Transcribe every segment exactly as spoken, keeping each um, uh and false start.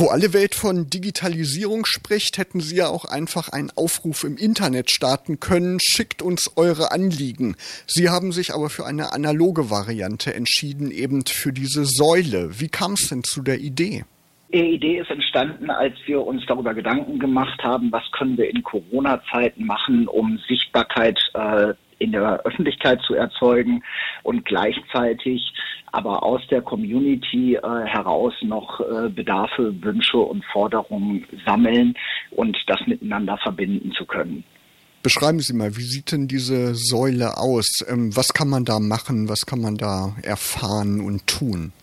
Wo alle Welt von Digitalisierung spricht, hätten Sie ja auch einfach einen Aufruf im Internet starten können. Schickt uns eure Anliegen. Sie haben sich aber für eine analoge Variante entschieden, eben für diese Säule. Wie kam es denn zu der Idee? Die Idee ist entstanden, als wir uns darüber Gedanken gemacht haben, was können wir in Corona-Zeiten machen, um Sichtbarkeit äh, in der Öffentlichkeit zu erzeugen und gleichzeitig aber aus der Community äh, heraus noch äh, Bedarfe, Wünsche und Forderungen sammeln und das miteinander verbinden zu können. Beschreiben Sie mal, wie sieht denn diese Säule aus? Ähm, was kann man da machen? Was kann man da erfahren und tun?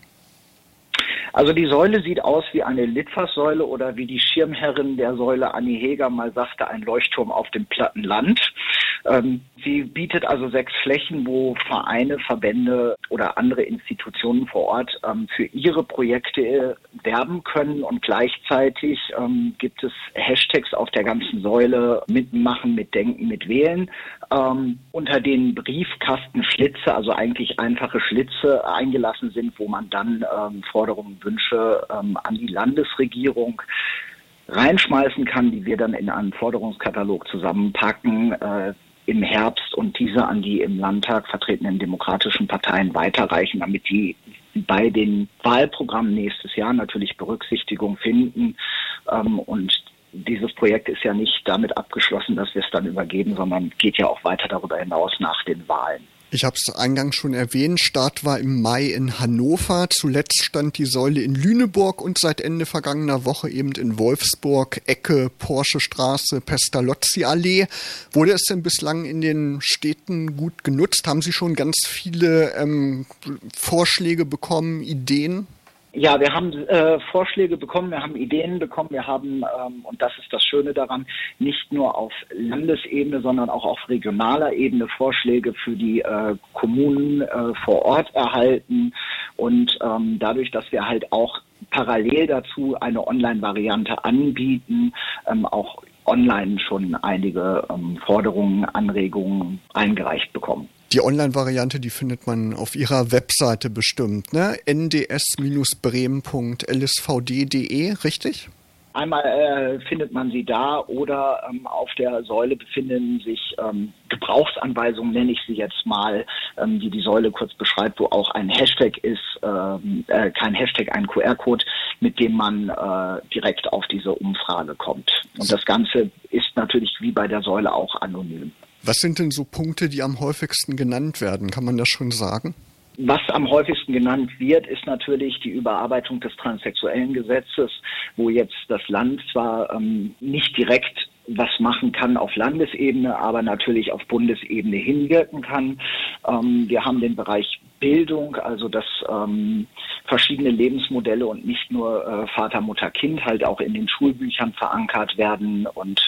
Also die Säule sieht aus wie eine Litfaßsäule oder wie die Schirmherrin der Säule Annie Heger mal sagte, ein Leuchtturm auf dem platten Land. Ähm, sie bietet also sechs Flächen, wo Vereine, Verbände oder andere Institutionen vor Ort ähm, für ihre Projekte äh, werben können und gleichzeitig ähm, gibt es Hashtags auf der ganzen Säule, mitmachen, mitdenken, mitwählen, ähm, unter denen Briefkastenschlitze, also eigentlich einfache Schlitze eingelassen sind, wo man dann ähm, Forderungen, Wünsche ähm, an die Landesregierung reinschmeißen kann, die wir dann in einen Forderungskatalog zusammenpacken, äh, im Herbst und diese an die im Landtag vertretenen demokratischen Parteien weiterreichen, damit die bei den Wahlprogrammen nächstes Jahr natürlich Berücksichtigung finden. Ähm, und dieses Projekt ist ja nicht damit abgeschlossen, dass wir es dann übergeben, sondern geht ja auch weiter darüber hinaus nach den Wahlen. Ich habe es eingangs schon erwähnt, Start war im Mai in Hannover, zuletzt stand die Säule in Lüneburg und seit Ende vergangener Woche eben in Wolfsburg, Ecke Porsche Straße, Pestalozzi Allee. Wurde es denn bislang in den Städten gut genutzt? Haben Sie schon ganz viele ähm, Vorschläge bekommen, Ideen? Ja, wir haben äh, Vorschläge bekommen, wir haben Ideen bekommen, wir haben, ähm, und das ist das Schöne daran, nicht nur auf Landesebene, sondern auch auf regionaler Ebene Vorschläge für die äh, Kommunen äh, vor Ort erhalten. Und ähm, dadurch, dass wir halt auch parallel dazu eine Online-Variante anbieten, ähm, auch online schon einige ähm, Forderungen, Anregungen eingereicht bekommen. Die Online-Variante, die findet man auf Ihrer Webseite bestimmt, ne? n d s bremen punkt l s v d punkt d e, richtig? Einmal äh, findet man sie da oder ähm, auf der Säule befinden sich ähm, Gebrauchsanweisungen, nenne ich sie jetzt mal, ähm, die die Säule kurz beschreibt, wo auch ein Hashtag ist, ähm, äh, kein Hashtag, ein Q R-Code, mit dem man äh, direkt auf diese Umfrage kommt. Und das Ganze ist natürlich wie bei der Säule auch anonym. Was sind denn so Punkte, die am häufigsten genannt werden? Kann man das schon sagen? Was am häufigsten genannt wird, ist natürlich die Überarbeitung des transsexuellen Gesetzes, wo jetzt das Land zwar ähm, nicht direkt was machen kann auf Landesebene, aber natürlich auf Bundesebene hinwirken kann. Ähm, wir haben den Bereich Bildung, also dass ähm, verschiedene Lebensmodelle und nicht nur äh, Vater, Mutter, Kind halt auch in den Schulbüchern verankert werden und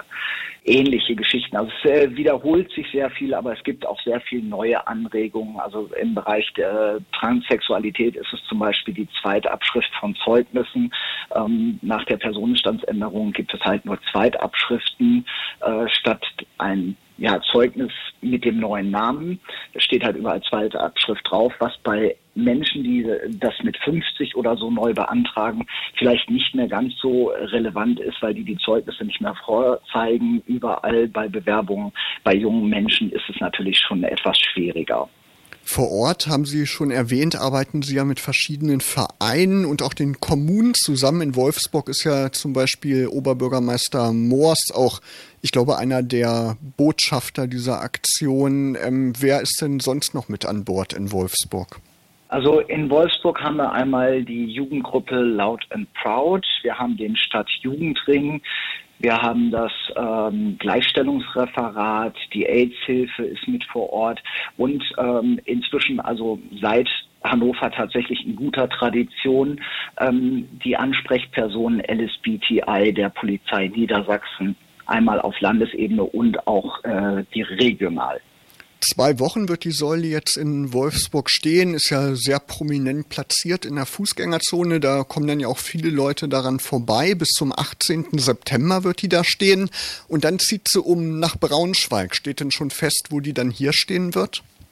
äh, ähnliche Geschichten. Also es äh, wiederholt sich sehr viel, aber es gibt auch sehr viel neue Anregungen. Also im Bereich der Transsexualität ist es zum Beispiel die Zweitabschrift von Zeugnissen. Ähm, nach der Personenstandsänderung gibt es halt nur Zweitabschriften äh, statt ein ja, Zeugnis mit dem neuen Namen. Da steht halt überall zweite Abschrift drauf, was bei Menschen, die das mit fünfzig oder so neu beantragen, vielleicht nicht mehr ganz so relevant ist, weil die die Zeugnisse nicht mehr vorzeigen. Überall bei Bewerbungen bei jungen Menschen ist es natürlich schon etwas schwieriger. Vor Ort, haben Sie schon erwähnt, arbeiten Sie ja mit verschiedenen Vereinen und auch den Kommunen zusammen. In Wolfsburg ist ja zum Beispiel Oberbürgermeister Moors auch, ich glaube, einer der Botschafter dieser Aktion. Ähm, wer ist denn sonst noch mit an Bord in Wolfsburg? Also in Wolfsburg haben wir einmal die Jugendgruppe Loud and Proud. Wir haben den Stadtjugendring. Wir haben das ähm, Gleichstellungsreferat, die AIDS-Hilfe ist mit vor Ort und ähm, inzwischen, also seit Hannover tatsächlich in guter Tradition, ähm, die Ansprechperson L S B T I der Polizei Niedersachsen, einmal auf Landesebene und auch äh, die regional. Zwei Wochen wird die Säule jetzt in Wolfsburg stehen, ist ja sehr prominent platziert in der Fußgängerzone. Da kommen dann ja auch viele Leute daran vorbei. Bis zum achtzehnten September wird die da stehen. Und dann zieht sie um nach Braunschweig. Steht denn schon fest, wo die dann hier stehen wird?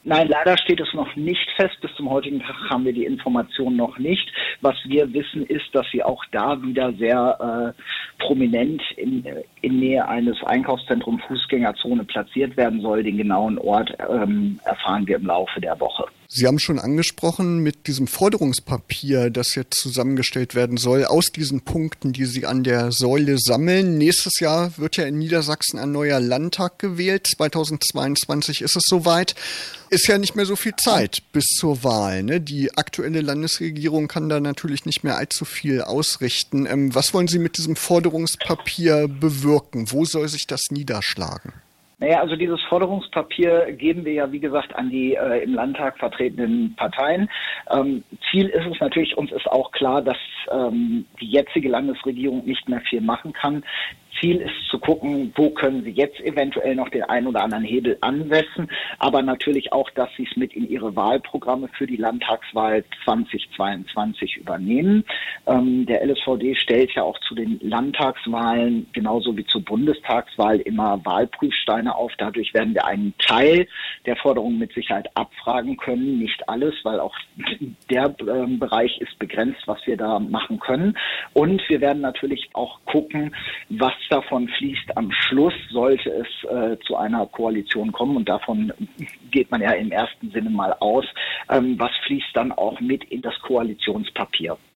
Nein, leider steht es noch nicht fest. Bis zum heutigen Tag haben wir die Information noch nicht. Was wir wissen, ist, dass sie auch da wieder sehr äh, prominent in, in Nähe eines Einkaufszentrums Fußgängerzone platziert werden soll. Den genauen Ort ähm, erfahren wir im Laufe der Woche. Sie haben schon angesprochen, mit diesem Forderungspapier, das jetzt zusammengestellt werden soll, aus diesen Punkten, die Sie an der Säule sammeln. Nächstes Jahr wird ja in Niedersachsen ein neuer Landtag gewählt. zweitausendzweiundzwanzig ist es soweit. Ist ja nicht mehr so viel Zeit bis zur Wahl, ne? Die aktuelle Landesregierung kann da natürlich nicht mehr allzu viel ausrichten. Ähm, was wollen Sie mit diesem Forderungspapier bewirken? Wo soll sich das niederschlagen? Naja, also dieses Forderungspapier geben wir ja, wie gesagt, an die äh, im Landtag vertretenen Parteien. Ähm, Ziel ist es natürlich, uns ist auch klar, dass ähm, die jetzige Landesregierung nicht mehr viel machen kann. Ziel ist zu gucken, wo können sie jetzt eventuell noch den einen oder anderen Hebel ansetzen, aber natürlich auch, dass sie es mit in ihre Wahlprogramme für die Landtagswahl zweitausendzweiundzwanzig übernehmen. Ähm, der L S V D stellt ja auch zu den Landtagswahlen genauso wie zur Bundestagswahl immer Wahlprüfsteine auf. Dadurch werden wir einen Teil der Forderungen mit Sicherheit abfragen können, nicht alles, weil auch der äh, Bereich ist begrenzt, was wir da machen können. Und wir werden natürlich auch gucken, was davon fließt am Schluss, sollte es äh, zu einer Koalition kommen, und davon geht man ja im ersten Sinne mal aus, ähm, was fließt dann auch mit in das Koalitionspapier.